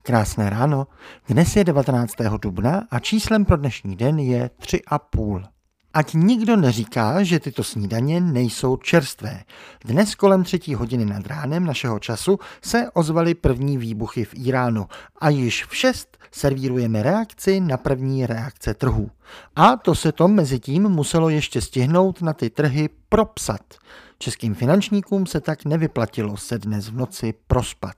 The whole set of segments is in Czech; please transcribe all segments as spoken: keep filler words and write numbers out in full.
Krásné ráno. Dnes je devatenáctého dubna a číslem pro dnešní den je tři a půl. Ať nikdo neříká, že tyto snídaně nejsou čerstvé. Dnes kolem třetí hodiny nad ránem našeho času se ozvaly první výbuchy v Íránu a již v šest servírujeme reakci na první reakce trhů. A to se to mezi tím muselo ještě stihnout na ty trhy propsat. Českým finančníkům se tak nevyplatilo se dnes v noci prospat.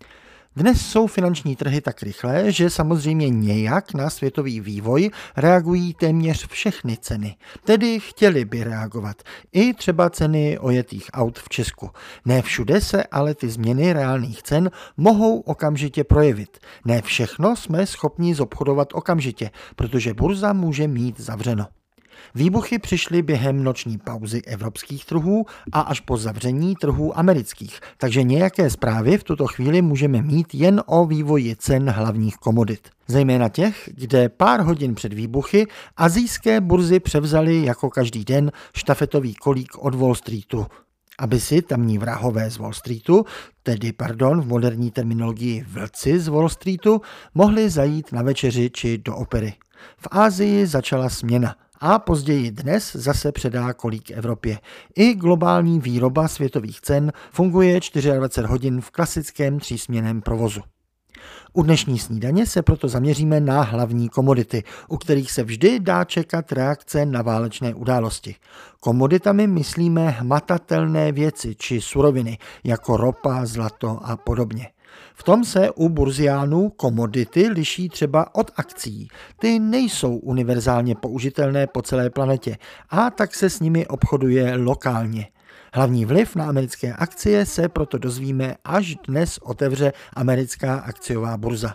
Dnes jsou finanční trhy tak rychlé, že samozřejmě nějak na světový vývoj reagují téměř všechny ceny. Tedy chtěli by reagovat i třeba ceny ojetých aut v Česku. Ne všude se ale ty změny reálných cen mohou okamžitě projevit. Ne všechno jsme schopni zobchodovat okamžitě, protože burza může mít zavřeno. Výbuchy přišly během noční pauzy evropských trhů a až po zavření trhů amerických, takže nějaké zprávy v tuto chvíli můžeme mít jen o vývoji cen hlavních komodit. Zejména těch, kde pár hodin před výbuchy asijské burzy převzaly jako každý den štafetový kolík od Wall Streetu, aby si tamní vrahové z Wall Streetu, tedy pardon, v moderní terminologii vlci z Wall Streetu, mohli zajít na večeři či do opery. V Asii začala směna. A později dnes zase předá kolík Evropě. I globální výroba světových cen funguje dvacet čtyři hodin v klasickém třísměnném provozu. U dnešní snídaně se proto zaměříme na hlavní komodity, u kterých se vždy dá čekat reakce na válečné události. Komoditami myslíme hmatatelné věci či suroviny, jako ropa, zlato a podobně. V tom se u burziánů komodity liší třeba od akcií. Ty nejsou univerzálně použitelné po celé planetě a tak se s nimi obchoduje lokálně. Hlavní vliv na americké akcie se proto dozvíme, až dnes otevře americká akciová burza.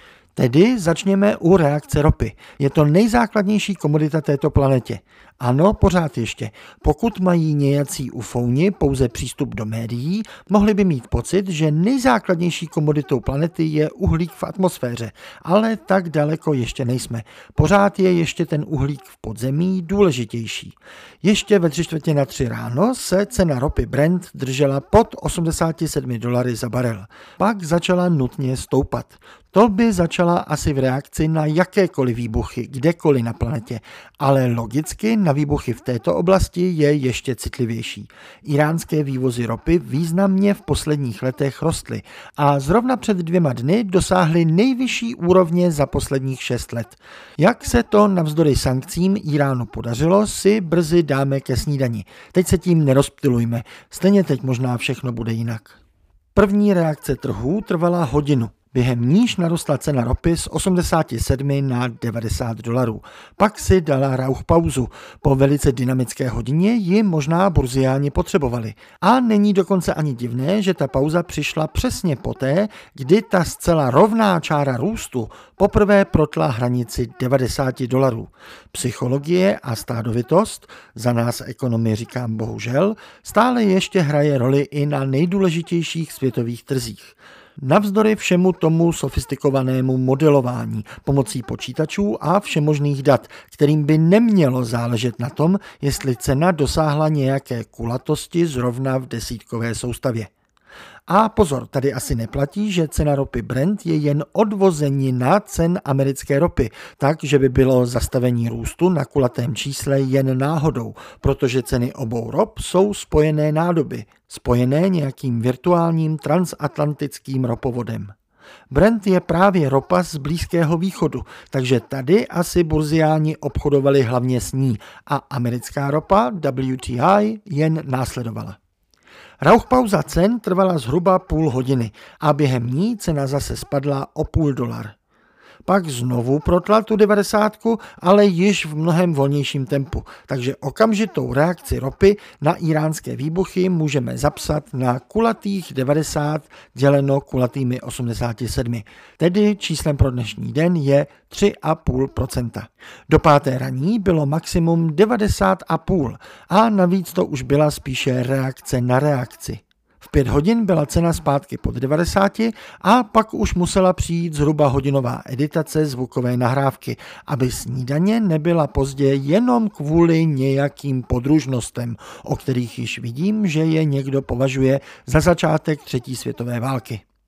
Tedy začněme u reakce ropy. Je to nejzákladnější komodita této planetě. Ano, pořád ještě. Pokud mají nějací ufouni pouze přístup do médií, mohli by mít pocit, že nejzákladnější komoditou planety je uhlík v atmosféře, ale tak daleko ještě nejsme. Pořád je ještě ten uhlík v podzemí důležitější. Ještě ve tři čtvrtě na tři ráno se cena ropy Brent držela pod osmdesát sedm dolary za barel. Pak začala nutně stoupat. To by začala asi v reakci na jakékoliv výbuchy, kdekoliv na planetě, ale logicky na výbuchy v této oblasti je ještě citlivější. Iránské vývozy ropy významně v posledních letech rostly a zrovna před dvěma dny dosáhly nejvyšší úrovně za posledních šest let. Jak se to navzdory sankcím Iránu podařilo, si brzy dáme ke snídani. Teď se tím nerozptylujme, stejně teď možná všechno bude jinak. První reakce trhů trvala hodinu. Během níž narostla cena ropy z osmdesáti sedmi na devadesát dolarů. Pak si dala rauch pauzu. Po velice dynamické hodině ji možná burziáni potřebovali. A není dokonce ani divné, že ta pauza přišla přesně poté, kdy ta zcela rovná čára růstu poprvé protla hranici devadesáti dolarů. Psychologie a stádovitost, za nás ekonomy říkám bohužel, stále ještě hraje roli i na nejdůležitějších světových trzích. Navzdory všemu tomu sofistikovanému modelování pomocí počítačů a všemožných dat, kterým by nemělo záležet na tom, jestli cena dosáhla nějaké kulatosti zrovna v desítkové soustavě. A pozor, tady asi neplatí, že cena ropy Brent je jen odvozenina cen americké ropy, takže by bylo zastavení růstu na kulatém čísle jen náhodou, protože ceny obou rop jsou spojené nádoby, spojené nějakým virtuálním transatlantickým ropovodem. Brent je právě ropa z Blízkého východu, takže tady asi burziáni obchodovali hlavně s ní a americká ropa W T I jen následovala. Rauchpauza cen trvala zhruba půl hodiny a během ní cena zase spadla o půl dolar. Pak znovu protla tu devadesátku, ale již v mnohem volnějším tempu, takže okamžitou reakci ropy na iránské výbuchy můžeme zapsat na kulatých devadesát děleno kulatými osmdesáti sedmi, tedy číslem pro dnešní den je tři celá pět procenta. Do páté raní bylo maximum devadesát celá pět a navíc to už byla spíše reakce na reakci. V pět hodin byla cena zpátky pod devadesáti a pak už musela přijít zhruba hodinová editace zvukové nahrávky, aby snídaně nebyla pozdě jenom kvůli nějakým podružnostem, o kterých již vidím, že je někdo považuje za začátek třetí světové války.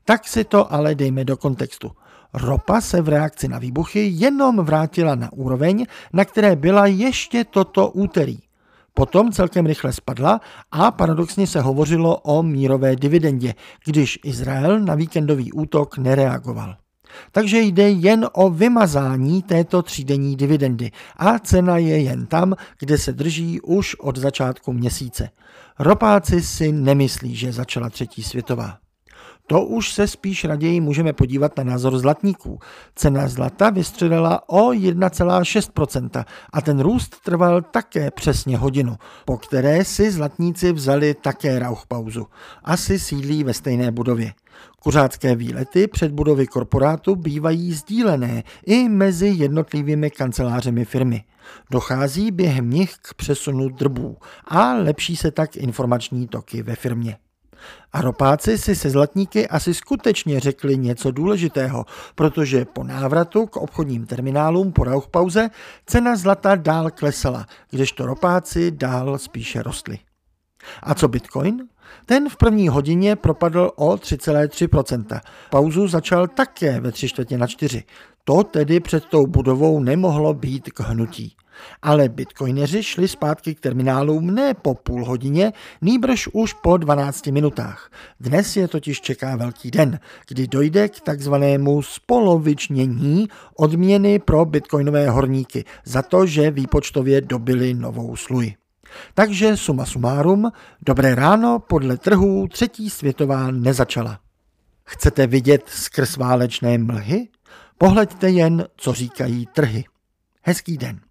Tak si to ale dejme do kontextu. Ropa se v reakci na výbuchy jenom vrátila na úroveň, na které byla ještě toto úterý. Potom celkem rychle spadla a paradoxně se hovořilo o mírové dividendě, když Izrael na víkendový útok nereagoval. Takže jde jen o vymazání této třídenní dividendy a cena je jen tam, kde se drží už od začátku měsíce. Ropáci si nemyslí, že začala třetí světová. To už se spíš raději můžeme podívat na názor zlatníků. Cena zlata vystřelila o jedna celá šest procenta a ten růst trval také přesně hodinu, po které si zlatníci vzali také rauchpauzu. Asi sídlí ve stejné budově. Kuřácké výlety před budovy korporátu bývají sdílené i mezi jednotlivými kancelářemi firmy. Dochází během nich k přesunu drbů a lepší se tak informační toky ve firmě. A ropáci si se zlatníky asi skutečně řekli něco důležitého, protože po návratu k obchodním terminálům po rauchpauze cena zlata dál klesala, kdežto ropáci dál spíše rostly. A co Bitcoin? Ten v první hodině propadl o tři celá tři procenta. Pauzu začal také ve tři čtvrtě na čtyři. To tedy před tou budovou nemohlo být k hnutí. Ale bitcoineři šli zpátky k terminálům ne po půl hodině, nýbrž už po dvanácti minutách. Dnes je totiž čeká velký den, kdy dojde k takzvanému spolovičnění odměny pro bitcoinové horníky za to, že výpočtově dobili novou sluj. Takže suma sumárum, dobré ráno, podle trhů třetí světová nezačala. Chcete vidět skrz válečné mlhy? Pohleďte jen, co říkají trhy. Hezký den.